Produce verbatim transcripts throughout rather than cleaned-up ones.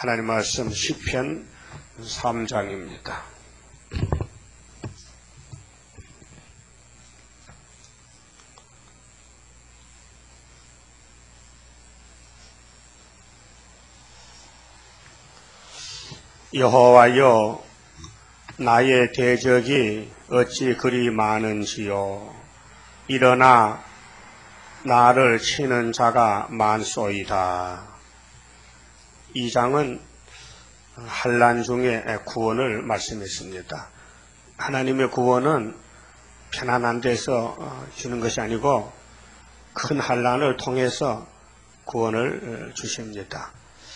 하나님 말씀 시편 삼 장입니다. 여호와여, 나의 대적이 어찌 그리 많은지요. 일어나 나를 치는 자가 많소이다. 이 장은 환난 중에 구원을 말씀했습니다. 하나님의 구원은 편안한 데서 주는 것이 아니고 큰 환난을 통해서 구원을 주십니다.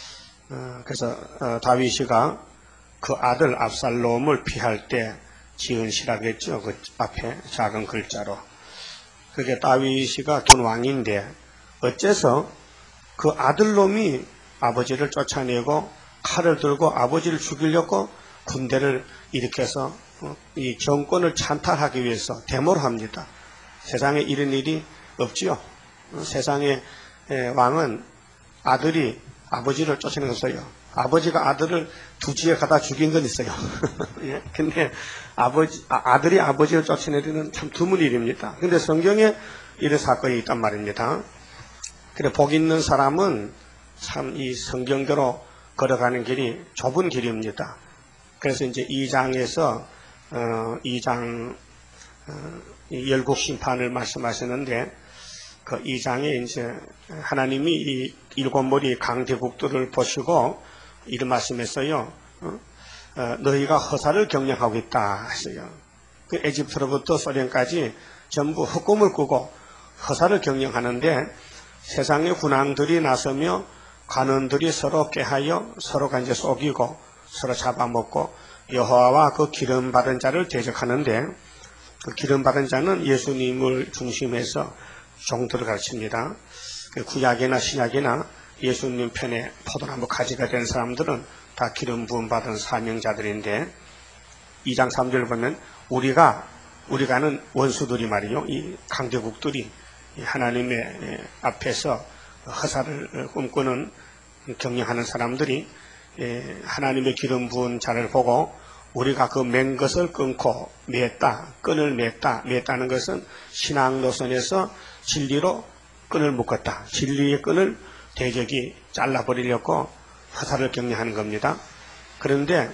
그래서 다윗이가 그 아들 압살롬을 피할 때 지은 시라겠죠. 그 앞에 작은 글자로. 그게 다윗이가 둔 왕인데 어째서 그 아들놈이 아버지를 쫓아내고 칼을 들고 아버지를 죽이려고 군대를 일으켜서 이 정권을 찬탈하기 위해서 데모를 합니다. 세상에 이런 일이 없지요. 세상의 왕은 아들이 아버지를 쫓아내었어요. 아버지가 아들을 두지에 가다 죽인 건 있어요. 예? 근데 아버지, 아들이 아버지를 쫓아내리는 참 드문 일입니다. 근데 성경에 이런 사건이 있단 말입니다. 그래, 복 있는 사람은 참 이 성경대로 걸어가는 길이 좁은 길입니다. 그래서 이제 이 장에서, 어, 이 장, 어, 열국 심판을 말씀하시는데, 그 이 장에 이제 하나님이 이 일곱 머리 강대국들을 보시고 이런 말씀했어요. 어? 어, 너희가 허사를 경영하고 있다 했어요. 그 에집트로부터 소련까지 전부 흑곰을 꾸고 허사를 경영하는데 세상의 군왕들이 나서며 관원들이 서로 꾀하여 서로가 이제 속이고 서로 잡아먹고 여호와와 그 기름 받은 자를 대적하는데 그 기름 받은 자는 예수님을 중심해서 종들을 가르칩니다. 구약이나 신약이나 예수님 편에 포도나무 가지가 된 사람들은 다 기름 부음 받은 사명자들인데 이 장 삼 절을 보면 우리가 우리가는 원수들이 말이요, 이 강대국들이 하나님의 앞에서 허사를 꿈꾸는 경영하는 사람들이 하나님의 기름 부은 자를 보고 우리가 그 맨 것을 끊고 맸다, 끈을 맸다. 맸다는 것은 신앙 노선에서 진리로 끈을 묶었다. 진리의 끈을 대적이 잘라버리려고 화살을 경영하는 겁니다. 그런데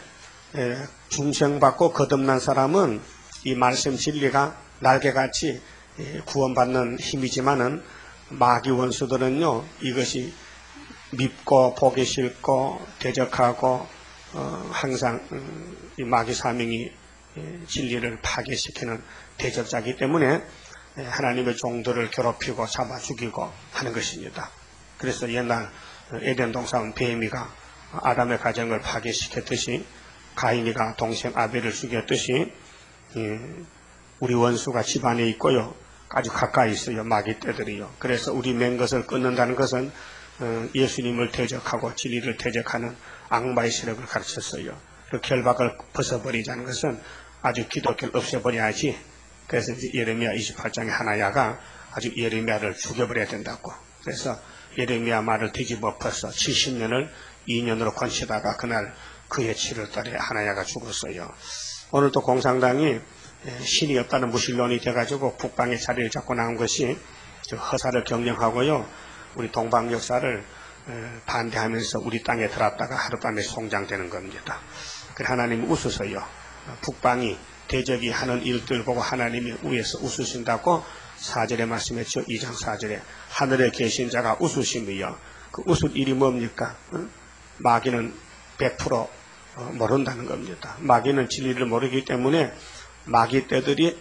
중생받고 거듭난 사람은 이 말씀 진리가 날개같이 구원받는 힘이지만은 마귀 원수들은요, 이것이 밉고 보기 싫고 대적하고 어, 항상 음, 이 마귀 사명이 예, 진리를 파괴시키는 대적자이기 때문에 예, 하나님의 종들을 괴롭히고 잡아 죽이고 하는 것입니다. 그래서 옛날 에덴 동산 뱀이가 아담의 가정을 파괴시켰듯이 가인이가 동생 아벨을 죽였듯이 예, 우리 원수가 집안에 있고요, 아주 가까이 있어요. 마귀 떼들이요. 그래서 우리 맨 것을 끊는다는 것은 어, 예수님을 대적하고 진리를 대적하는 악마의 세력을 가르쳤어요. 그 결박을 벗어버리자는 것은 아주 기독교를 없애버려야지. 그래서 이제 예레미야 이십팔 장의 하나야가 아주 예레미야를 죽여버려야 된다고. 그래서 예레미야 말을 뒤집어 엎어서 칠십 년을 이 년으로 건치다가 그날 그해 칠월 달에 하나야가 죽었어요. 오늘 또 공산당이 신이 없다는 무신론이 돼가지고 북방의 자리를 잡고 나온 것이 허사를 경영하고요, 우리 동방 역사를 반대하면서 우리 땅에 들어왔다가 하룻밤에 송장되는 겁니다. 그래 하나님이 웃으셔요. 북방이 대적이 하는 일들 보고 하나님이 위에서 웃으신다고 사 절에 말씀했죠. 이 장 사 절에 하늘에 계신 자가 웃으심이요. 그 웃을 일이 뭡니까? 응? 마귀는 백 퍼센트 모른다는 겁니다. 마귀는 진리를 모르기 때문에 마귀 떼들이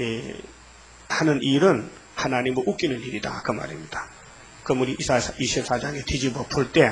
하는 일은 하나님을 웃기는 일이다, 그 말입니다. 그 우리 이사야 이십사 장에 뒤집어 풀 때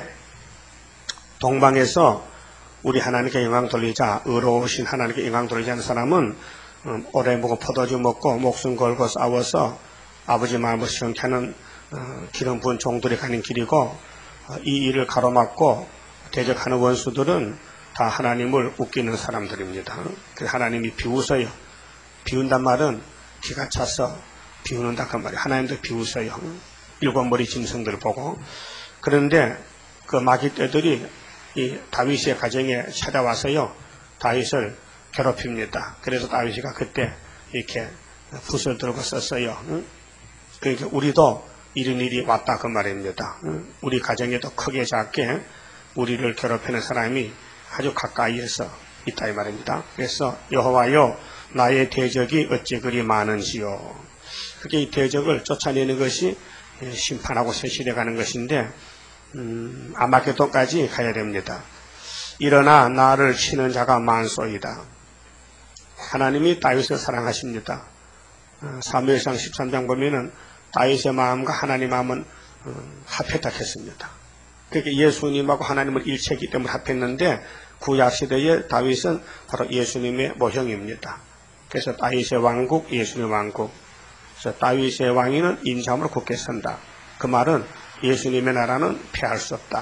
동방에서 우리 하나님께 영광 돌리자, 의로우신 하나님께 영광 돌리자는 사람은 음, 오래 먹고 포도주 먹고 목숨 걸고 싸워서 아버지 마음을 시원케 하는 어, 기름 부은 종들이 가는 길이고, 어, 이 일을 가로막고 대적하는 원수들은 다 하나님을 웃기는 사람들입니다. 그래서 하나님이 비웃어요. 비운단 말은 기가 차서 비우는다 그 말이에요. 하나님도 비웃어요. 일곱 머리 짐승들을 보고. 그런데 그 마귀 떼들이 이 다윗의 가정에 찾아와서요, 다윗을 괴롭힙니다. 그래서 다윗이 그때 이렇게 붓을 들고 썼어요. 응? 그러니까 우리도 이런 일이 왔다 그 말입니다. 응? 우리 가정에도 크게 작게 우리를 괴롭히는 사람이 아주 가까이에서 있다 이 말입니다. 그래서 여호와여 나의 대적이 어찌 그리 많은지요. 그게 이 대적을 쫓아내는 것이 심판하고 세실해 가는 것인데 음, 아마겟돈까지 가야 됩니다. 일어나 나를 치는 자가 많소이다. 하나님이 다윗을 사랑하십니다. 사무엘상 십삼 장 보면은 다윗의 마음과 하나님 마음은 합했다 했습니다. 그러니까 예수님하고 하나님을 일체이기 때문에 합했는데 구약시대의 다윗은 바로 예수님의 모형입니다. 그래서 다윗의 왕국, 예수님의 왕국. 그래서 다윗의 왕위는 인자함으로 굳게 선다. 그 말은 예수님의 나라는 패할 수 없다.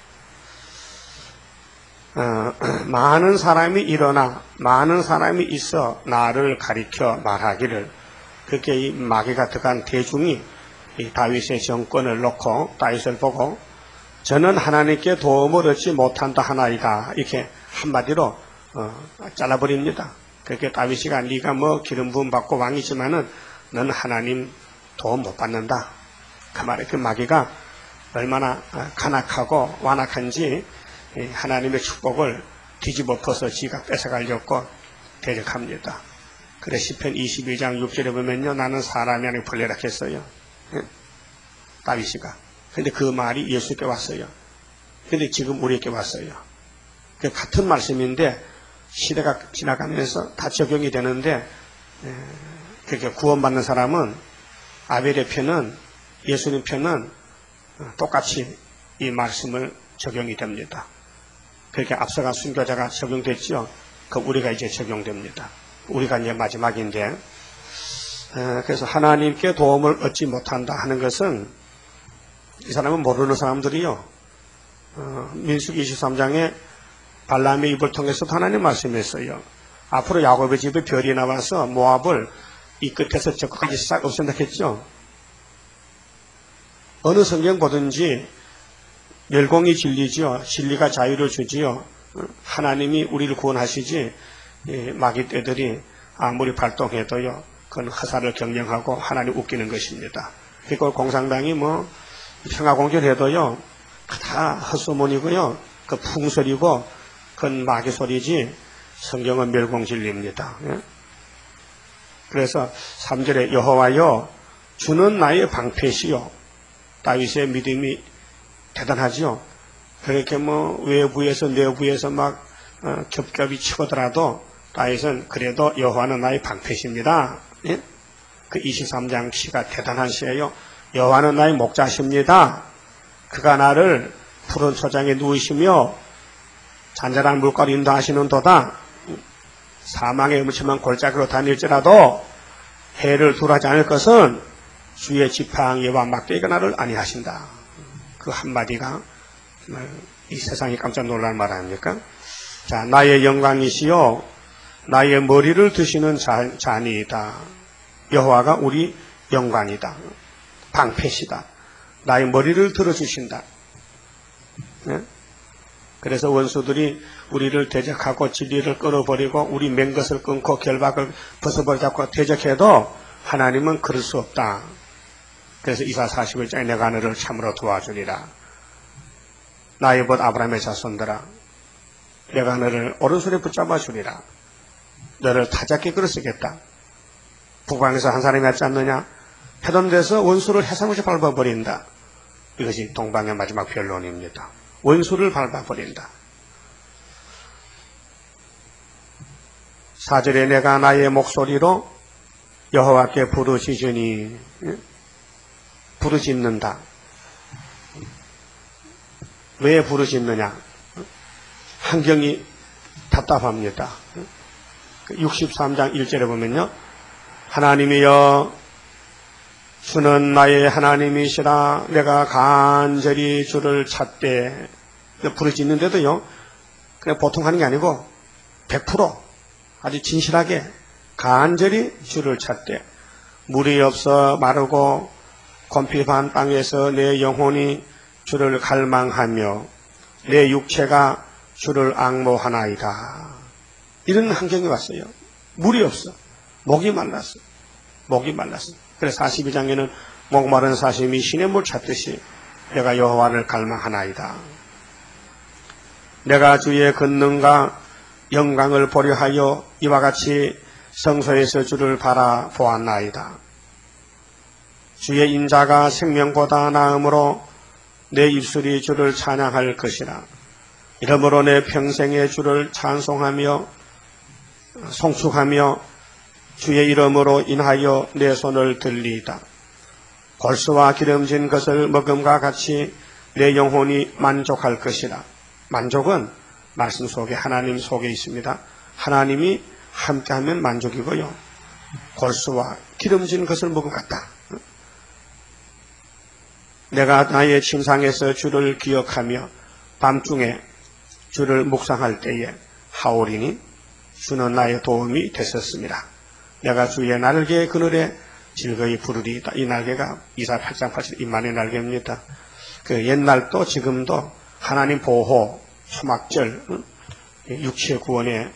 어, 많은 사람이 일어나 많은 사람이 있어 나를 가리켜 말하기를. 그렇게 이 마귀가 들어간 대중이 이 다윗의 정권을 놓고 다윗을 보고 저는 하나님께 도움을 얻지 못한다 하나이다. 이렇게 한마디로 어, 잘라버립니다. 그렇게 다윗이가 네가 뭐 기름 부음 받고 왕이지만은 넌 하나님 도움 못 받는다. 그 말에 그 마귀가 얼마나 간악하고 완악한지 하나님의 축복을 뒤집어 엎어서 지가 뺏어가려고 대적합니다. 그래 시편 이십이 장 육 절에 보면요, 나는 사람이 아니고 벌레라 했어요. 다윗이가. 근데 그 말이 예수께 왔어요. 근데 지금 우리에게 왔어요. 그 같은 말씀인데 시대가 지나가면서 다 적용이 되는데 그렇게 구원받는 사람은 아벨의 편은 예수님 편은 똑같이 이 말씀을 적용이 됩니다. 그렇게 앞서간 순교자가 적용됐죠. 그 우리가 이제 적용됩니다. 우리가 이제 마지막인데 그래서 하나님께 도움을 얻지 못한다 하는 것은 이 사람은 모르는 사람들이요. 어, 민수기 이십삼 장에 발람의 입을 통해서 하나님 말씀했어요. 앞으로 야곱의 집에 별이 나와서 모압을 이 끝에서 저 끝까지 싹 없앤다 했죠. 어느 성경 보든지 멸공이 진리지요. 진리가 자유를 주지요. 하나님이 우리를 구원하시지 마귀 떼들이 아무리 발동해도요. 그건 허사를 경영하고 하나님 웃기는 것입니다. 그리고 공산당이 뭐 평화공주를 해도요. 다 헛소문이고요. 그 풍설이고 그건 마귀 소리지 성경은 멸공진리입니다. 그래서 삼 절에 여호와여 주는 나의 방패시요. 다윗의 믿음이 대단하죠. 그렇게 뭐 외부에서 내부에서 막 어, 겹겹이 치고더라도 다윗은 그래도 여호와는 나의 방패십니다. 예? 그 이십삼 장 시가 대단한 시예요. 여호와는 나의 목자십니다. 그가 나를 푸른 초장에 누우시며 잔잔한 물가로 인도하시는 도다. 사망의 음침한 골짜기로 다닐지라도 해를 굴하지 않을 것은 주의 지팡이와 막대기가 나를 안위하신다. 그 한마디가 정말 이 세상이 깜짝 놀랄 말 아닙니까? 자, 나의 영광이시요 나의 머리를 드시는 자, 자니이다. 여호와가 우리 영광이다. 방패시다. 나의 머리를 들어주신다. 네? 그래서 원수들이 우리를 대적하고 진리를 끊어버리고 우리 맹 것을 끊고 결박을 벗어버리자고 대적해도 하나님은 그럴 수 없다. 그래서 이사 사십일 장에 내가 너를 참으로 도와주리라. 나의 벗 아브라함의 자손들아 내가 너를 오른손에 붙잡아 주리라. 너를 타작게 끌어쓰겠다. 북방에서 한 사람이 왔지 않느냐? 해돈돼서 원수를 해상없이 밟아버린다. 이것이 동방의 마지막 변론입니다. 원수를 밟아버린다. 사 절에 내가 나의 목소리로 여호와께 부르짖으니 부르짖는다. 왜 부르짖느냐? 환경이 답답합니다. 육십삼 장 일 절에 보면요. 하나님이여 주는 나의 하나님이시라. 내가 간절히 주를 찾되 부르짖는데도요. 그냥 보통 하는 게 아니고 백 퍼센트 아주 진실하게 간절히 주를 찾되 물이 없어 마르고 곰핍한 땅에서 내 영혼이 주를 갈망하며 내 육체가 주를 앙모하나이다. 이런 환경이 왔어요. 물이 없어. 목이 말랐어. 목이 말랐어. 그래서 사십이 장에는 목마른 사슴이 시냇 물 찾듯이 내가 여호와를 갈망하나이다. 내가 주의 권능과 영광을 보려 하여 이와 같이 성소에서 주를 바라보았나이다. 주의 인자가 생명보다 나음으로 내 입술이 주를 찬양할 것이라. 이러므로 내 평생에 주를 찬송하며 송축하며 주의 이름으로 인하여 내 손을 들리이다. 골수와 기름진 것을 먹음과 같이 내 영혼이 만족할 것이라. 만족은 말씀 속에 하나님 속에 있습니다. 하나님이 함께하면 만족이고요. 골수와 기름진 것을 먹음 같다. 내가 나의 침상에서 주를 기억하며 밤중에 주를 묵상할 때에 하오리니 주는 나의 도움이 되셨습니다. 내가 주의 날개 그늘에 즐거이 부르리이다. 이 날개가 이사야 팔 장 팔 절 임만의 날개입니다. 그 옛날도 지금도 하나님 보호, 초막절, 육체 구원의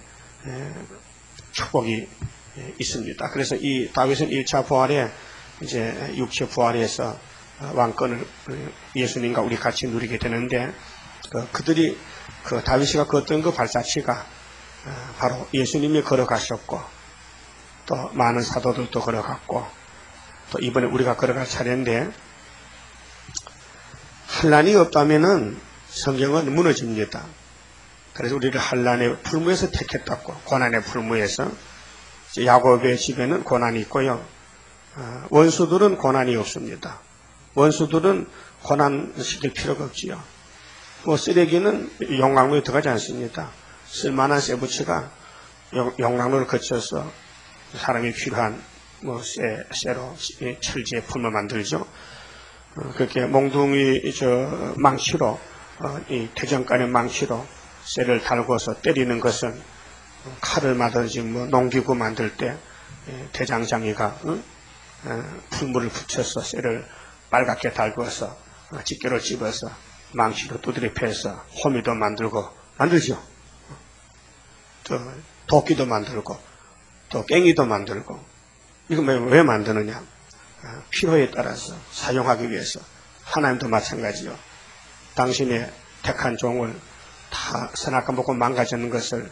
축복이 있습니다. 그래서 이 다윗은 일 차 부활에 이제 육체 부활에서 왕권을 예수님과 우리 같이 누리게 되는데 그 그들이 그 다윗이가 걷던 그 발자취가 바로 예수님이 걸어가셨고 또 많은 사도들도 걸어갔고 또 이번에 우리가 걸어갈 차례인데 환난이 없다면은 성경은 무너집니다. 그래서 우리를 환난의 풀무에서 택했다고 고난의 풀무에서 야곱의 집에는 고난이 있고요. 원수들은 고난이 없습니다. 원수들은 고난시킬 필요가 없지요. 뭐 쓰레기는 용광로에 들어가지 않습니다. 쓸만한 쇠붙이가 용광로를 거쳐서 사람이 필요한 뭐 쇠, 쇠로 철제 품을 만들죠. 그렇게 몽둥이 저 망치로 이 태정간의 망치로 쇠를 달궈서 때리는 것은 칼을 마든지 뭐 농기구 만들 때 대장장이가 풀물을 붙여서 쇠를 빨갛게 달궈서 집게로 집어서 망치로 두드려 패서 호미도 만들고 만들죠. 또 도끼도 만들고 또 깽이도 만들고 이거 왜 만드느냐? 필요에 따라서 사용하기 위해서. 하나님도 마찬가지요. 당신의 택한 종을 다 선악과 먹고 망가지는 것을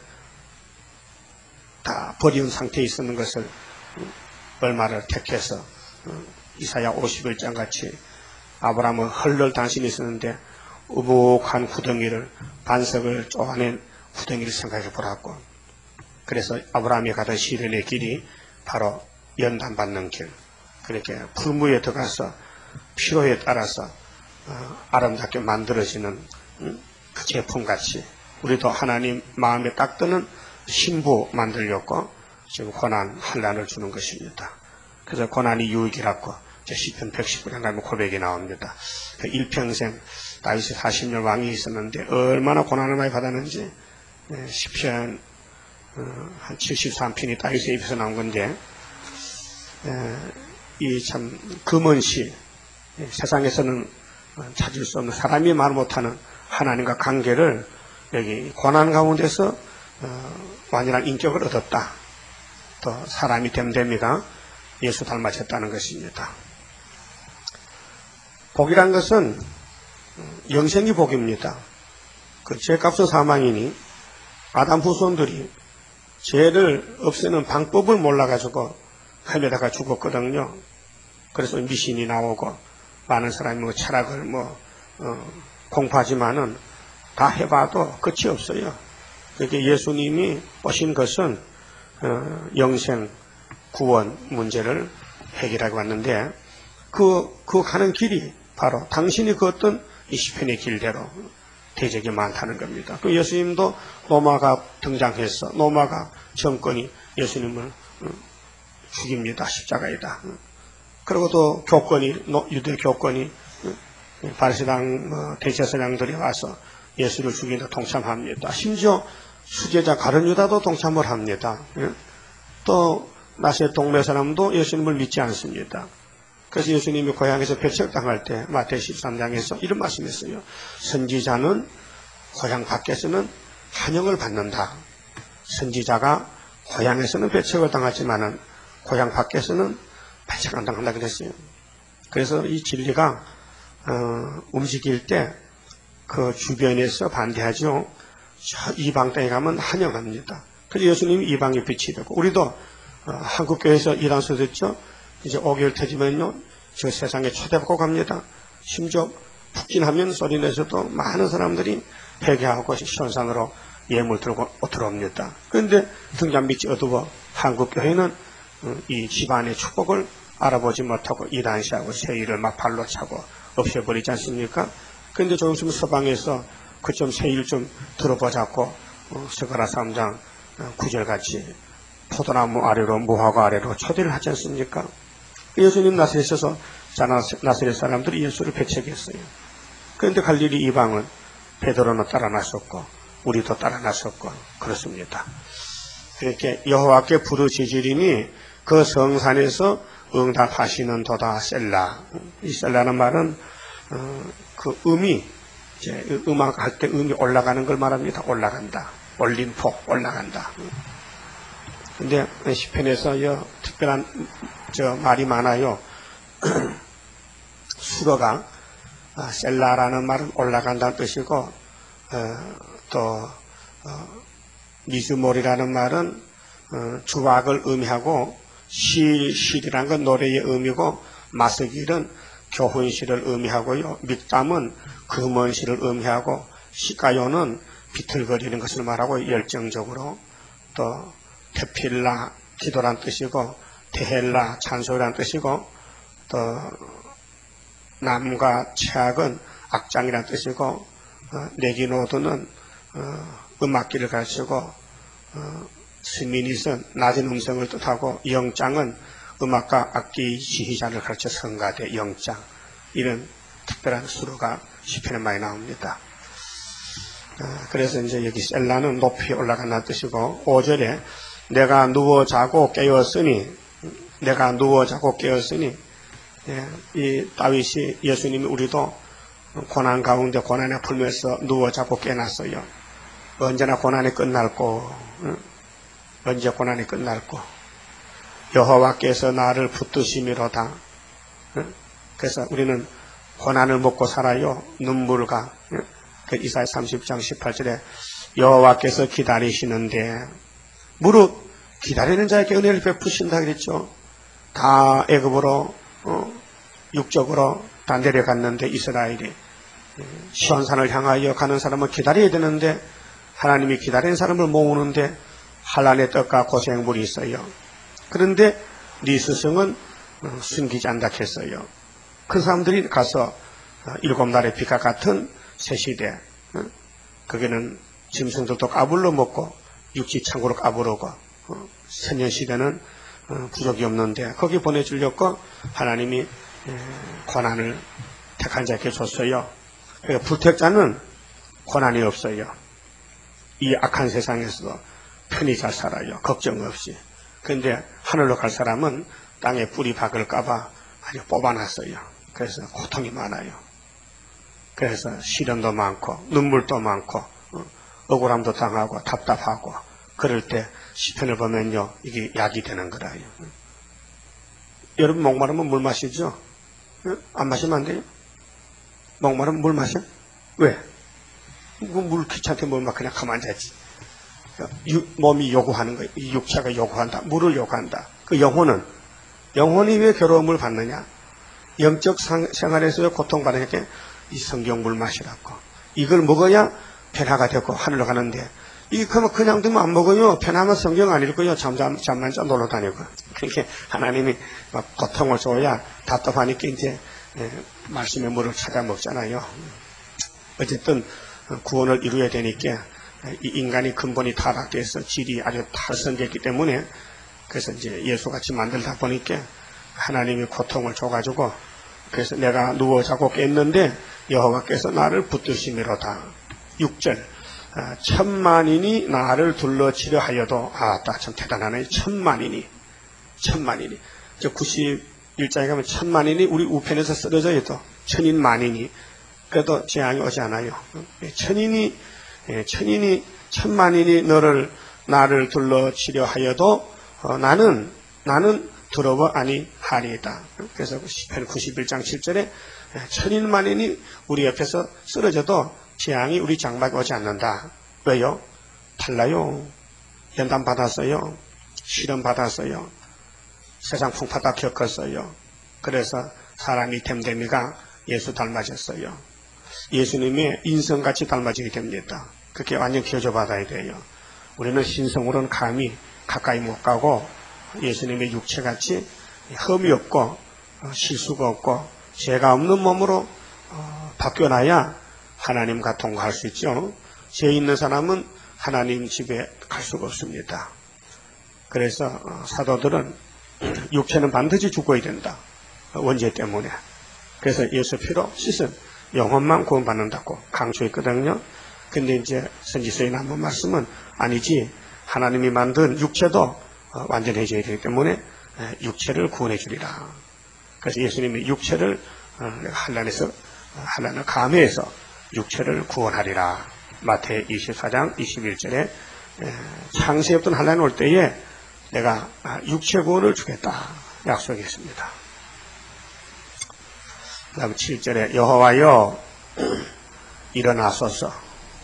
다 버리는 상태에 있었는 것을 얼마를 택해서 이사야 오십일 장 같이 아브라함은 헐럴 당신이 있었는데 우북한 구덩이를 반석을 쪼아낸 구덩이를 생각해 보라고. 그래서 아브라함이 가던 시련의 길이 바로 연단받는 길. 그렇게 풀무에 들어가서 필요에 따라서 아름답게 만들어지는 그 제품같이 우리도 하나님 마음에 딱 드는 신부 만들려고 지금 고난, 환난을 주는 것입니다. 그래서 고난이 유익이라고 시편 백십구 장 가면 고백이 나옵니다. 그 일평생 다윗이 사십 년 왕이 있었는데 얼마나 고난을 많이 받았는지 시편 한 칠십삼 편이 다윗의 입에서 나온 건데 이 참 금은 시 세상에서는 찾을 수 없는 사람이 말 못하는 하나님과 관계를 여기 고난 가운데서 완전한 인격을 얻었다. 또 사람이 됨됨이가 예수 닮아졌다는 것입니다. 복이란 것은 영생이 복입니다. 그 죄값은 사망이니 아담 후손들이 죄를 없애는 방법을 몰라가지고 헤매다가 죽었거든요. 그래서 미신이 나오고 많은 사람이 뭐 철학을 뭐 어, 공부하지만은 다 해봐도 끝이 없어요. 그렇게 예수님이 오신 것은 어, 영생 구원 문제를 해결하고 왔는데 그, 그 가는 길이 바로 당신이 걷던 이 시편의 길대로 대적이 많다는 겁니다. 그 예수님도 로마가 등장해서 로마가 정권이 예수님을 죽입니다. 십자가이다. 그리고 또 교권이 유대 교권이 바리새당 뭐 대제사장들이 와서 예수를 죽이는데 동참합니다. 심지어 수제자 가룟 유다도 동참을 합니다. 또 나세 동네 사람도 예수님을 믿지 않습니다. 그래서 예수님이 고향에서 배척당할 때 마태 십삼 장에서 이런 말씀했어요. 선지자는 고향 밖에서는 환영을 받는다. 선지자가 고향에서는 배척을 당하지만은 고향 밖에서는 배척 안 당한다 그랬어요. 그래서 이 진리가 어, 움직일 때 그 주변에서 반대하죠. 저 이방 땅에 가면 환영합니다. 그래서 예수님이 이방의 빛이 되고 우리도 어, 한국교회에서 일하셔서 됐죠. 이제 오 개월 터지면요 저 세상에 초대받고 갑니다. 심지어 북진하면 소리 내서도 많은 사람들이 회개하고 시원산으로 예물 들고 들어옵니다. 그런데 등잔 밑이 어두워 한국교회는 이 집안의 축복을 알아보지 못하고 이단시하고 세일을 막 발로 차고 없애버리지 않습니까? 그런데 조금 있으면 서방에서 그 좀 세일 좀 들어보자고 어, 스가랴 삼 장 구 절같이 포도나무 아래로 무화과 아래로 초대를 하지 않습니까? 예수님 나사렛에서 나사렛 사람들이 예수를 배척했어요. 그런데 갈릴리 이방은 베드로는 따라 나섰고 우리도 따라 나섰고 그렇습니다. 이렇게 여호와께 부르짖으리니 그 성산에서 응답하시는 도다 셀라. 이 셀라는 말은 어, 그 음이 이제 음악 할 때 음이 올라가는 걸 말합니다. 올라간다. 올림포 올라간다. 근데 시편에서 여 특별한 저 말이 많아요. 수로가 아, 셀라라는 말은 올라간다는 뜻이고 어, 또 어, 미즈몰이라는 말은 어, 주악을 의미하고 시, 실이라는 건 노래의 의미고 마스길은 교훈실을 의미하고요. 믹담은 금원실을 의미하고 시가요는 비틀거리는 것을 말하고 열정적으로 또 테필라 기도란 뜻이고 테헬라 찬송이란 뜻이고 또 남과 최악은 악장이란 뜻이고 어, 네기노드는 어, 음악기를 가르치고 어, 스미닛은 낮은 음성을 뜻하고 영장은 음악과 악기 지휘자를 가르쳐 성가대 영장 이런 특별한 수로가 시편에 많이 나옵니다. 어, 그래서 이제 여기 셀라는 높이 올라간다는 뜻이고 오 절에 내가 누워 자고 깨었으니 내가 누워 자고 깨었으니 예, 이 다윗이 예수님이 우리도 고난 가운데 고난에 풀면서 누워 자고 깨났어요. 언제나 고난이 끝날고 응? 언제 고난이 끝날고 여호와께서 나를 붙드심이로다. 응? 그래서 우리는 고난을 먹고 살아요. 눈물과 응? 그 이사야 삼십 장 십팔 절에 여호와께서 기다리시는데 무릇 기다리는 자에게 은혜를 베푸신다 그랬죠. 다 애굽으로 어, 육적으로 다 내려갔는데 이스라엘이 시온산을 향하여 가는 사람은 기다려야 되는데 하나님이 기다리는 사람을 모으는데 한란의 떡과 고생물이 있어요. 그런데 네 스승은 숨기지 않다 했어요. 그 사람들이 가서 일곱 날의 비가 같은 새시대 거기는 짐승들도 까불러 먹고 육지 창고로 까부르고 선년시대는 부족이 없는데 거기 보내주려고 하나님이 고난을 택한 자에게 줬어요. 그러니까 불택자는 고난이 없어요. 이 악한 세상에서도 편히 잘 살아요. 걱정 없이. 그런데 하늘로 갈 사람은 땅에 뿌리 박을까봐 아주 뽑아놨어요. 그래서 고통이 많아요. 그래서 시련도 많고 눈물도 많고 억울함도 당하고 답답하고 그럴 때 시편을 보면요 이게 약이 되는 거라요. 여러분 목마르면 물 마시죠? 안 마시면 안 돼요? 목마르면 물 마셔? 왜? 물 귀찮게 물 막 그냥 가만히 앉아있지. 몸이 요구하는 거예요. 이 육체가 요구한다. 물을 요구한다. 그 영혼은 영혼이 왜 괴로움을 받느냐? 영적 생활에서 고통받으니까 이 성경 물 마시라고. 이걸 먹어야 변화가 되고 하늘로 가는데 이게 그냥 두면 안 먹어요. 편하면 성경 안 읽고요. 잠잠, 잠만 자 놀러 다니고. 그렇게 하나님이 막 고통을 줘야 답답하니까 이제 말씀의 물을 찾아 먹잖아요. 어쨌든 구원을 이루어야 되니까 이 인간이 근본이 타락돼서 질이 아주 탈선됐기 때문에 그래서 이제 예수같이 만들다 보니까 하나님이 고통을 줘가지고 그래서 내가 누워 자고 깼는데 여호와께서 나를 붙드심이로다. 육 절 천만인이 나를 둘러치려 하여도 아따 참 대단하네. 천만인이 천만인이 저 구십일 장에 가면 천만인이 우리 우편에서 쓰러져 있도 천인 만인이 그래도 재앙이 오지 않아요. 천인이 예, 천인이 천만인이 너를 나를 둘러치려 하여도 어, 나는 나는 두려워 아니하리이다. 그래서 시편 구십일 장 칠 절에 천인만인이 우리 옆에서 쓰러져도 재앙이 우리 장막에 오지 않는다. 왜요? 달라요. 연단 받았어요. 시련 받았어요. 세상 풍파다 겪었어요. 그래서 사람이 됨됨이가 예수 닮아졌어요. 예수님의 인성같이 닮아지게 됩니다. 그렇게 완전 교조받아야 돼요. 우리는 신성으로는 감히 가까이 못 가고 예수님의 육체같이 흠이 없고 실수가 없고 죄가 없는 몸으로 바뀌어나야 하나님과 동거할 수 있죠. 죄 있는 사람은 하나님 집에 갈 수가 없습니다. 그래서 사도들은 육체는 반드시 죽어야 된다. 원죄 때문에. 그래서 예수 피로 씻은 영혼만 구원받는다고 강조했거든요. 근데 이제 선지서에 나온 말씀은 아니지. 하나님이 만든 육체도 완전해져야 되기 때문에 육체를 구원해 주리라. 그래서 예수님이 육체를 한란에서 한란을 감해해서 육체를 구원하리라. 마태 이십사 장 이십일 절에 창세에 없던 한란이 올 때에 내가 육체 구원을 주겠다 약속했습니다. 그 다음 칠 절에 여호와여 일어나소서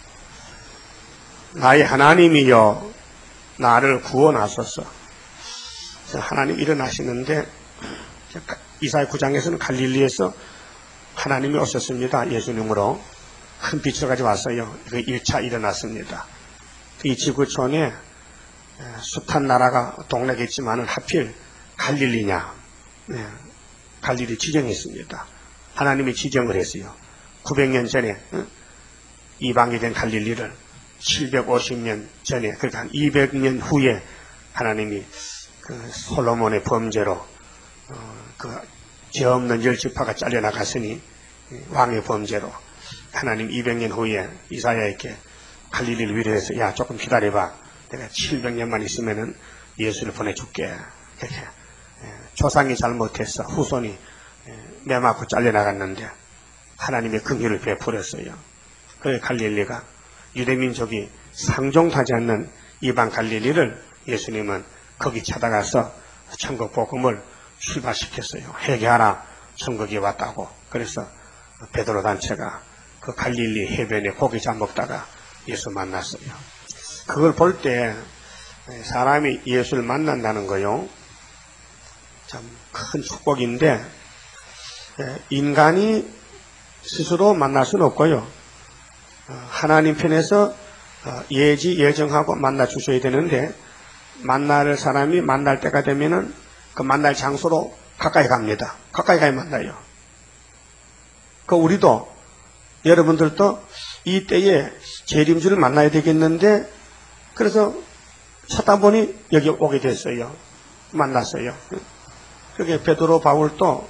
나의 하나님이여 나를 구원하소서. 하나님 일어나시는데 이사야 구 장에서는 갈릴리에서 하나님이 오셨습니다. 예수님으로 큰 빛을 가져왔어요. 그 일 차 일어났습니다. 이 지구촌에 숱한 나라가 동네가 있지만 하필 갈릴리냐. 네, 갈릴리 지정했습니다. 하나님이 지정을 했어요. 구백 년 전에 어? 이방이 된 갈릴리를 칠백오십 년 전에 그러니까 한 이백 년 후에 하나님이 그 솔로몬의 범죄로 어, 그 죄 없는 열 지파가 잘려나갔으니 왕의 범죄로 하나님 이백 년 후에 이사야에게 갈릴리를 위로해서 야 조금 기다려봐. 내가 칠백 년만 있으면은 예수를 보내줄게. 그렇게 조상이 잘못해서 후손이 매맞고 잘려나갔는데 하나님의 긍휼을 베풀었어요. 그래 갈릴리가 유대민족이 상종하지 않는 이방 갈릴리를 예수님은 거기 찾아가서 천국 복음을 출발시켰어요. 회개하라 천국이 왔다고. 그래서 베드로 단체가 그 갈릴리 해변에 고기 잡먹다가 예수 만났어요. 그걸 볼 때 사람이 예수를 만난다는 거요. 참 큰 축복인데 인간이 스스로 만날 수는 없고요. 하나님 편에서 예지 예정하고 만나 주셔야 되는데 만날 사람이 만날 때가 되면은 그 만날 장소로 가까이 갑니다. 가까이 가야 만나요. 그 우리도 여러분들도 이 때에 재림주를 만나야 되겠는데 그래서 찾다 보니 여기 오게 됐어요. 만났어요. 그게 베드로 바울도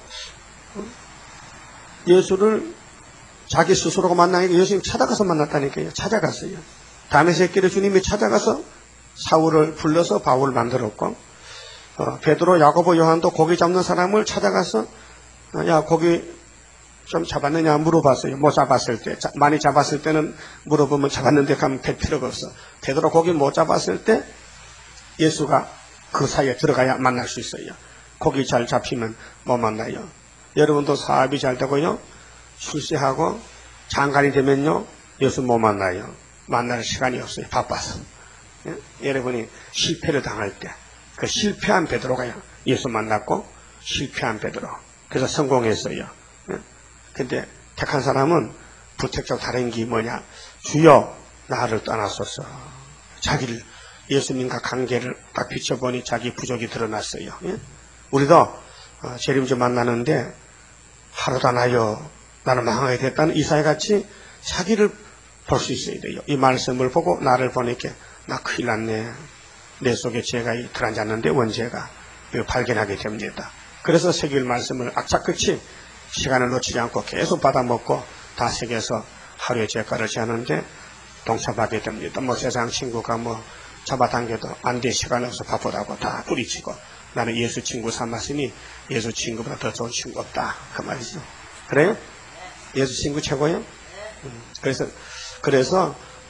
예수를 자기 스스로가 만나니까 예수님 찾아가서 만났다니까요. 찾아갔어요. 다메섹길에 주님이 찾아가서 사울을 불러서 바울을 만들었고 어, 베드로, 야고보, 요한도 고기 잡는 사람을 찾아가서 야 고기 좀 잡았느냐 물어봤어요. 못 잡았을 때 자, 많이 잡았을 때는 물어보면 잡았는데 가면 될 필요가 없어. 베드로 고기 못 잡았을 때 예수가 그 사이에 들어가야 만날 수 있어요. 고기 잘 잡히면 못 만나요. 여러분도 사업이 잘 되고요. 출세하고 장관이 되면요. 예수 못 만나요. 만날 시간이 없어요. 바빠서. 예? 여러분이 실패를 당할 때 그 실패한 베드로가 예수 만났고 실패한 베드로. 그래서 성공했어요. 예? 근데 택한 사람은 부택적 다른 게 뭐냐. 주여 나를 떠나소서. 자기를 예수님과 관계를 딱 비춰보니 자기 부족이 드러났어요. 예? 우리도 재림주 만나는데 하루도 안 하여 나는 망하게 됐다는 이사야같이 자기를 볼 수 있어야 돼요. 이 말씀을 보고 나를 보니까 나 큰일 났네. 내 속에 죄가 들어앉았는데 원죄가 이걸 발견하게 됩니다. 그래서 새길 말씀을 악착같이 시간을 놓치지 않고 계속 받아먹고 다 새겨서 하루의 죄가를 지하는데 동참하게 됩니다. 뭐 세상 친구가 뭐 잡아당겨도 안 돼 시간 없어 바쁘다고 다 뿌리치고 나는 예수 친구 삼았으니 예수 친구보다 더 좋은 친구 없다. 그 말이죠. 그래요? 예수 친구 최고예요? 음, 그래서, 그래서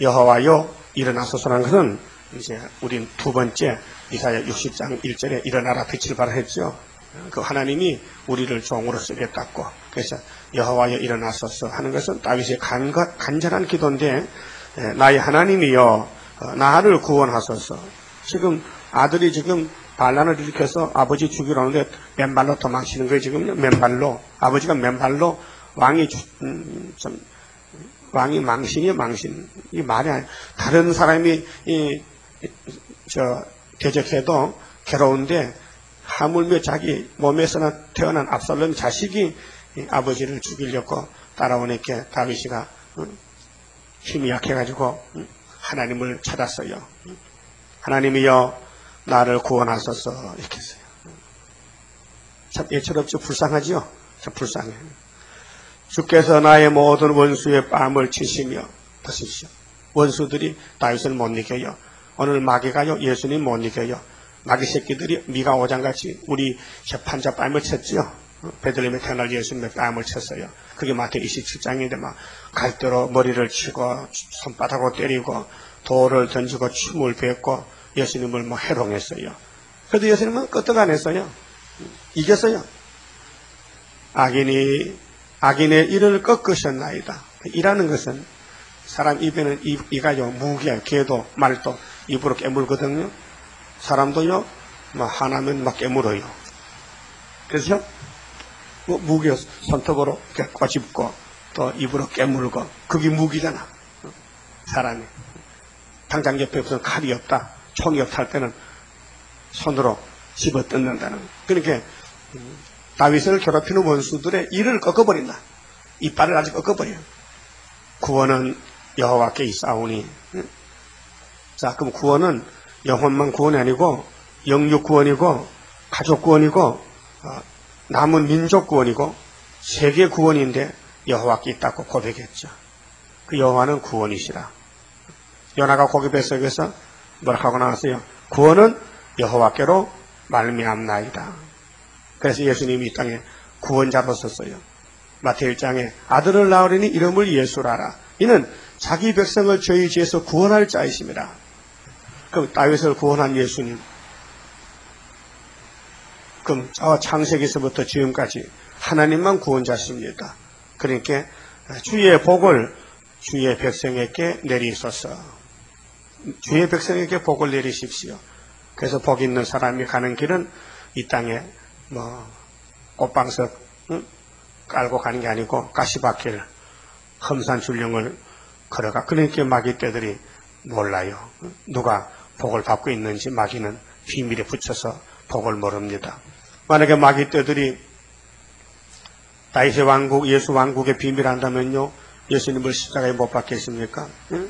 여호와여 일어나소서라는 것은 이제 우린 두 번째 이사야 육십 장 일 절에 일어나라 빛을 발하 했죠. 그 하나님이 우리를 종으로 쓰겠다고. 그래서 여호와여 일어나소서 하는 것은 다윗의 간, 간절한 기도인데, 나의 하나님이여 나를 구원하소서. 지금 아들이 지금 반란을 일으켜서 아버지 죽이러 오는데 맨발로 도망치는 거예요. 지금 맨발로 아버지가 맨발로 왕이 음, 좀 왕이 망신이요 망신. 이 말이 아니에요. 다른 사람이 이, 저 대적해도 괴로운데 하물며 자기 몸에서나 태어난 압살롬 자식이 아버지를 죽이려고 따라오니까 다윗이가 힘이 약해가지고 하나님을 찾았어요. 하나님이여 나를 구원하소서 이렇게 했어요. 참 예처롭죠. 불쌍하지요. 참 불쌍해요. 주께서 나의 모든 원수의 뺨을 치시며 보십시오. 원수들이 다윗을 못 이겨요. 오늘 마귀가요 예수님 못 이겨요. 마귀 새끼들이 미가 오장같이 우리 재판자 뺨을 쳤지요. 베들레헴에 태어날 예수님의 뺨을 쳤어요. 그게 마태복음 이십칠 장인데 막 갈대로 머리를 치고 손바닥으로 때리고 돌을 던지고 춤을 뱉고 예수님을 뭐 해롱했어요. 그래도 예수님은 끄떡 안 했어요. 이겼어요. 악인이 악인의 일을 꺾으셨나이다. 일하는 것은 사람 입에는 이, 이가요 무기야. 개도 말도 입으로 깨물거든요. 사람도요 뭐 하나면 막 깨물어요. 그래서 뭐 무기 손톱으로 이렇게 꼬집고 또 입으로 깨물고 그게 무기잖아. 사람이 당장 옆에 무슨 칼이 없다 총이 없다 할 때는 손으로 집어 뜯는다는. 그러니까 다윗을 괴롭히는 원수들의 이를 꺾어버린다. 이빨을 아주 꺾어버려요. 구원은 여호와께 있사오니. 자, 그럼 구원은 영혼만 구원이 아니고 영육 구원이고 가족 구원이고 어, 남은 민족 구원이고 세계 구원인데 여호와께 있다고 고백했죠. 그 여호와는 구원이시라. 요나가 고기 뱃속에서 뭐라고 하고 나왔어요? 구원은 여호와께로 말미암나이다. 그래서 예수님이 이 땅에 구원자로 섰어요. 마태복음 일 장에 아들을 낳으리니 이름을 예수라라. 이는 자기 백성을 저희 죄에서 구원할 자이심이라. 그럼 다윗을 구원한 예수님. 그럼 저 창세기에서부터 지금까지 하나님만 구원자십니다. 그러니까 주의 복을 주의 백성에게 내리소서. 주의 백성에게 복을 내리십시오. 그래서 복 있는 사람이 가는 길은 이 땅에 뭐 꽃방석 응? 깔고 가는 게 아니고 가시밭길 험산 줄령을 걸어가. 그러니까 마귀떼들이 몰라요. 누가 복을 받고 있는지 마귀는 비밀에 붙여서 복을 모릅니다. 만약에 마귀떼들이 다윗의 왕국, 예수 왕국의 비밀을 안다면요, 예수님을 십자가에 못 박겠습니까? 응?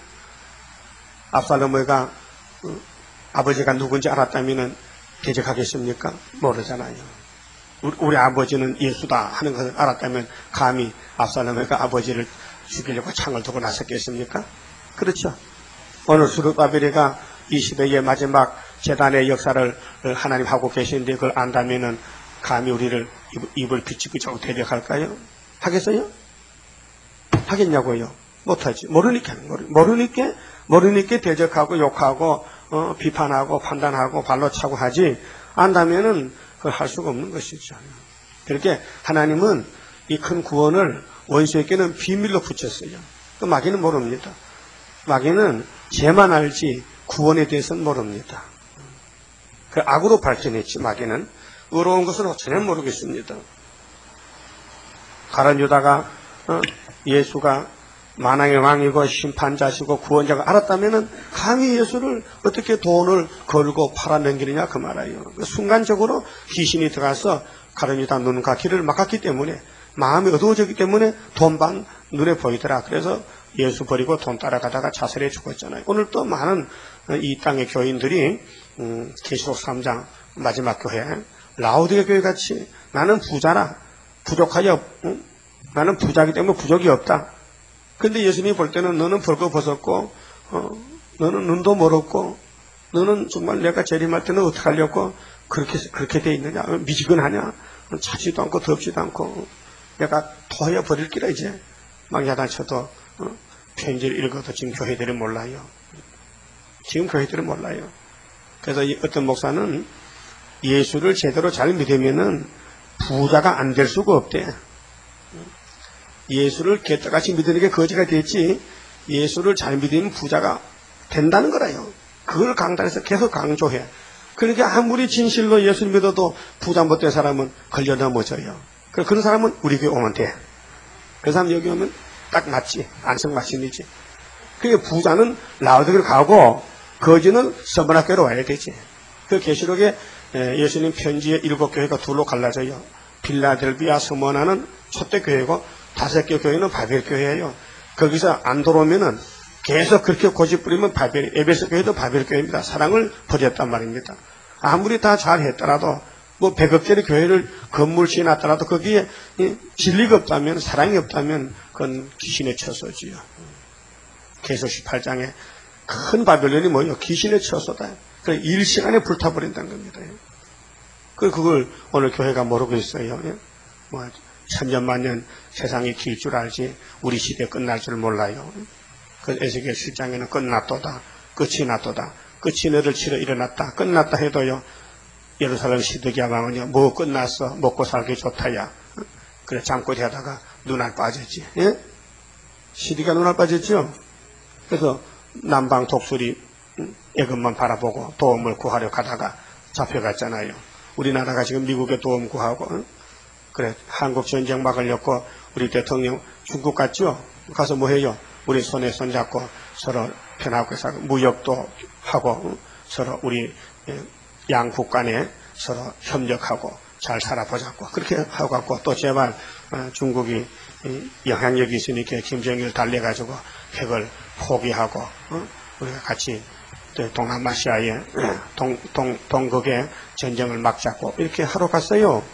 압살롬의가 응? 아버지가 누군지 알았다면 대적하겠습니까? 모르잖아요. 우리, 우리 아버지는 예수다 하는 것을 알았다면 감히 압살롬의가 아버지를 죽이려고 창을 두고 나섰겠습니까? 그렇죠. 오늘 스룹바벨이가 이 시대의 마지막 재단의 역사를 하나님 하고 계시는데 그걸 안다면은 감히 우리를 입을 비치고 자고 대적할까요? 하겠어요? 하겠냐고요? 못하지. 모르니까, 모르니까, 모르니까 대적하고 욕하고, 어, 비판하고, 판단하고, 발로 차고 하지, 안다면은 그걸 할 수가 없는 것이죠. 그렇게 하나님은 이 큰 구원을 원수에게는 비밀로 붙였어요. 그 마귀는 모릅니다. 마귀는 죄만 알지 구원에 대해서는 모릅니다. 그 악으로 발전했지, 마귀는. 의로운 것은 전혀 모르겠습니다. 가룟 유다가 어, 예수가 만왕의 왕이고 심판자시고 구원자가 알았다면 감히 예수를 어떻게 돈을 걸고 팔아넘기느냐 그 말이에요. 순간적으로 귀신이 들어가서 가룟 유다 눈과 귀를 막았기 때문에 마음이 어두워졌기 때문에 돈만 눈에 보이더라. 그래서 예수 버리고 돈 따라가다가 자살해 죽었잖아요. 오늘 또 많은 이 땅의 교인들이 음, 계시록 삼 장 마지막 교회 라오디게 교회 같이 나는 부자라 부족하여 응? 나는 부자이기 때문에 부족이 없다. 근데 예수님이 볼 때는 너는 벌거벗었고 어, 너는 눈도 멀었고 너는 정말 내가 재림할 때는 어떻게 하려고 그렇게 그렇게 돼 있느냐. 미지근하냐. 차지도 않고 덥지도 않고 내가 토하여 버릴 기라 이제 막 야단쳐도 어, 편지를 읽어도 지금 교회들이 몰라요. 지금 교회들이 몰라요. 그래서 어떤 목사는 예수를 제대로 잘 믿으면은 부자가 안 될 수가 없대. 예수를 개떡같이 믿는 게 거지가 됐지, 예수를 잘 믿으면 부자가 된다는 거라요. 그걸 강단에서 계속 강조해. 그러니까 아무리 진실로 예수를 믿어도 부자 못된 사람은 걸려 넘어져요. 그런 사람은 우리 교회 오면 돼. 그 사람 여기 오면 딱 맞지. 안성맞춤이지. 그러니까 부자는 라우드교를 가고 거지는 서문학교로 와야 되지. 그 계시록에 예수님 편지의 일곱 교회가 둘로 갈라져요. 필라델비아, 스모나는 초대 교회고 다섯 개 교회는 바벨 교회예요. 거기서 안 들어오면은 계속 그렇게 고집 부리면 바벨, 에베소 교회도 바벨 교회입니다. 사랑을 버렸단 말입니다. 아무리 다 잘했더라도 뭐 백억짜리 교회를 건물 지어놨더라도 거기에 진리가 없다면, 사랑이 없다면 그건 귀신의 처소지요. 계속 십팔 장에 큰 바벨론이 뭐예요? 귀신의 처소다. 그 일시간에 불타버린다는 겁니다. 그 그걸 오늘 교회가 모르고 있어요. 뭐 천년만년 세상이 길 줄 알지 우리 시대 끝날 줄 몰라요. 그 에스겔 칠 장에는 끝났도다, 끝이 났도다, 끝이 너를 치러 일어났다, 끝났다 해도요, 예루살렘 시드기야 왕은요, 뭐 끝났어, 먹고 살기 좋다야. 그래 잠꼬대 하다가 눈알 빠졌지. 예? 시드기야 눈알 빠졌죠. 그래서 남방 독수리 애굽만 바라보고 도움을 구하려 가다가 잡혀갔잖아요. 우리나라가 지금 미국에 도움 구하고, 응? 그래 한국 전쟁 막으려고 우리 대통령 중국 갔죠. 가서 뭐 해요? 우리 손에 손잡고 서로 편하게 살고 무역도 하고, 응? 서로 우리 양국 간에 서로 협력하고 잘 살아보자고 그렇게 하고 갖고 또 제발 중국이 영향력이 있으니까 김정일 달래가지고 핵을 포기하고, 응? 우리가 같이 동남아시아의 동, 동, 동극의 전쟁을 막자고 이렇게 하러 갔어요.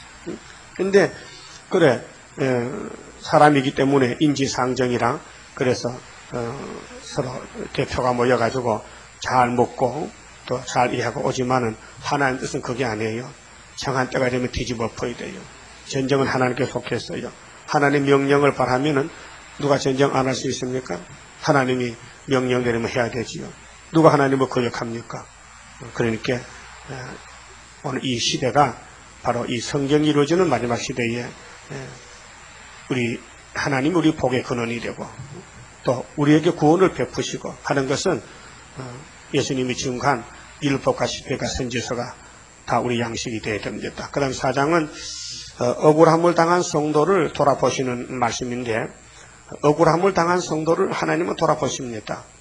근데 그래 에, 사람이기 때문에 인지상정이랑 그래서 어, 서로 대표가 모여가지고 잘 먹고 또 잘 이해하고 오지만은 하나님 뜻은 그게 아니에요. 정한 때가 되면 뒤집어 엎어야 돼요. 전쟁은 하나님께 속했어요. 하나님 명령을 바라면은 누가 전쟁 안 할 수 있습니까? 하나님이 명령 내리면 해야 되지요. 누가 하나님을 거역합니까? 그러니까 오늘 이 시대가 바로 이 성경이 이루어지는 마지막 시대에 우리 하나님 우리 복의 근원이 되고 또 우리에게 구원을 베푸시고 하는 것은 예수님이 증거한 율법과 시편과 선지서가 다 우리 양식이 되어야 됩니다. 그 다음 사 장은 억울함을 당한 성도를 돌아보시는 말씀인데 억울함을 당한 성도를 하나님은 돌아보십니다.